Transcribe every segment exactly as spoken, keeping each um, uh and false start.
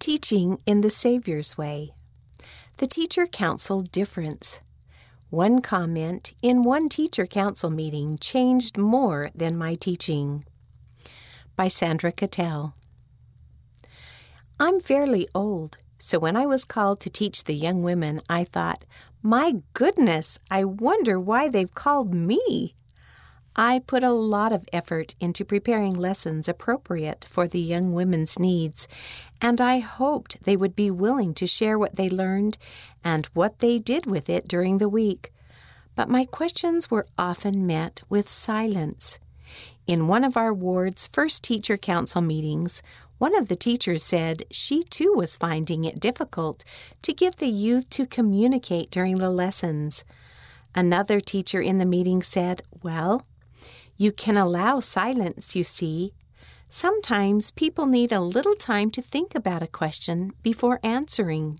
Teaching in the Savior's Way. The Teacher Council Difference. One comment in one Teacher Council meeting changed more than my teaching. By Sandra Cattell. I'm fairly old, so when I was called to teach the young women, I thought, my goodness, I wonder why they've called me. I put a lot of effort into preparing lessons appropriate for the young women's needs, and I hoped they would be willing to share what they learned and what they did with it during the week. But my questions were often met with silence. In one of our ward's first teacher council meetings, one of the teachers said she too was finding it difficult to get the youth to communicate during the lessons. Another teacher in the meeting said, well, you can allow silence, you see. Sometimes people need a little time to think about a question before answering.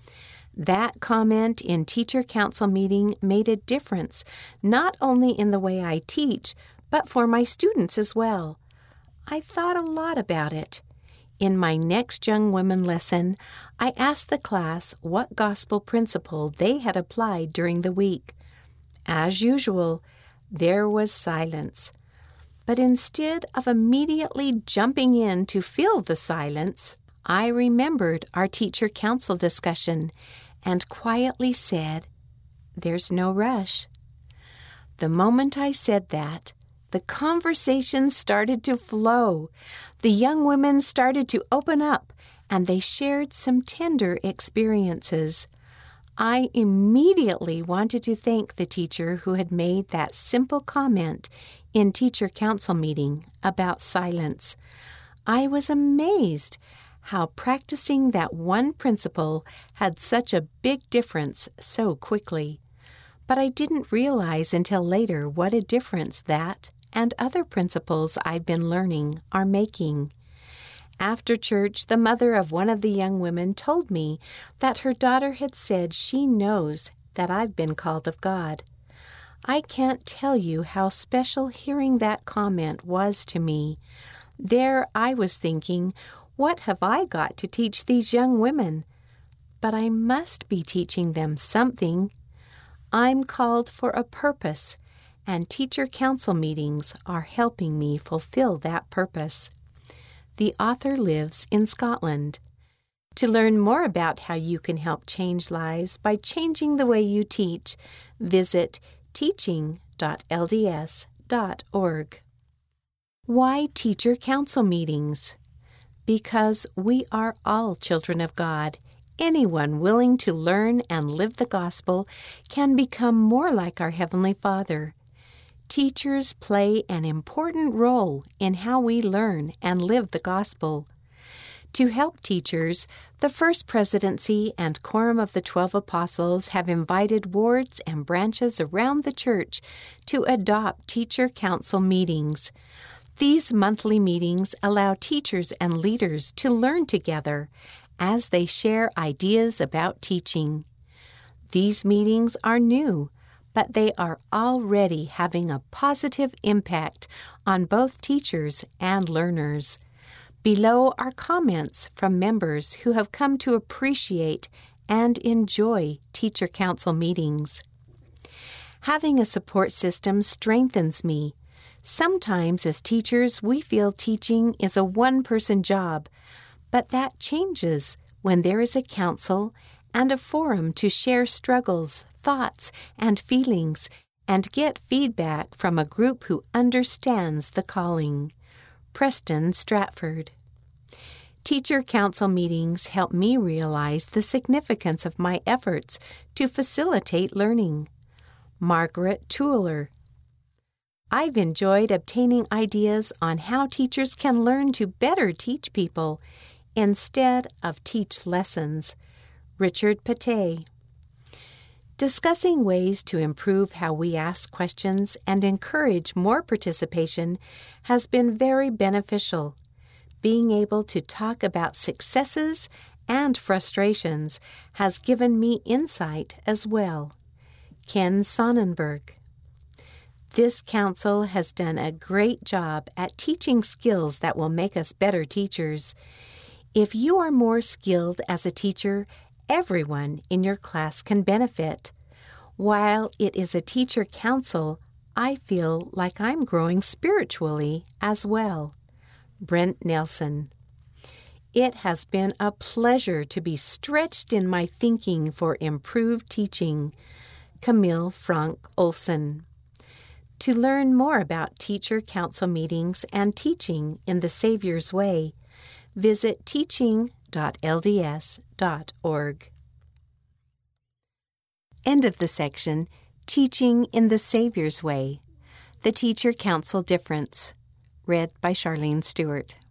That comment in teacher council meeting made a difference, not only in the way I teach, but for my students as well. I thought a lot about it. In my next Young Women lesson, I asked the class what gospel principle they had applied during the week. As usual, there was silence. But instead of immediately jumping in to fill the silence, I remembered our teacher council discussion and quietly said, "There's no rush." The moment I said that, the conversation started to flow. The young women started to open up, and they shared some tender experiences. I immediately wanted to thank the teacher who had made that simple comment in teacher council meeting about silence. I was amazed how practicing that one principle had such a big difference so quickly. But I didn't realize until later what a difference that and other principles I've been learning are making. After church, the mother of one of the young women told me that her daughter had said she knows that I've been called of God. I can't tell you how special hearing that comment was to me. There I was thinking, what have I got to teach these young women? But I must be teaching them something. I'm called for a purpose, and teacher council meetings are helping me fulfill that purpose. The author lives in Scotland. To learn more about how you can help change lives by changing the way you teach, visit teaching dot l d s dot org. Why teacher council meetings? Because we are all children of God. Anyone willing to learn and live the gospel can become more like our Heavenly Father. Teachers play an important role in how we learn and live the gospel. To help teachers, the First Presidency and Quorum of the Twelve Apostles have invited wards and branches around the church to adopt teacher council meetings. These monthly meetings allow teachers and leaders to learn together as they share ideas about teaching. These meetings are new, but they are already having a positive impact on both teachers and learners. Below are comments from members who have come to appreciate and enjoy teacher council meetings. Having a support system strengthens me. Sometimes as teachers, we feel teaching is a one-person job, but that changes when there is a council and a forum to share struggles, thoughts, and feelings, and get feedback from a group who understands the calling. Preston Stratford. Teacher council meetings help me realize the significance of my efforts to facilitate learning. Margaret Tueller. I've enjoyed obtaining ideas on how teachers can learn to better teach people instead of teach lessons. Richard Patay. Discussing ways to improve how we ask questions and encourage more participation has been very beneficial. Being able to talk about successes and frustrations has given me insight as well. Ken Sonnenberg. This council has done a great job at teaching skills that will make us better teachers. If you are more skilled as a teacher, everyone in your class can benefit. While it is a teacher council, I feel like I'm growing spiritually as well. Brent Nelson. It has been a pleasure to be stretched in my thinking for improved teaching. Camille Frank Olson. To learn more about teacher council meetings and teaching in the Savior's Way, visit teaching dot l d s dot org. End of the section, Teaching in the Savior's Way, The Teacher Council Difference, read by Charlene Stewart.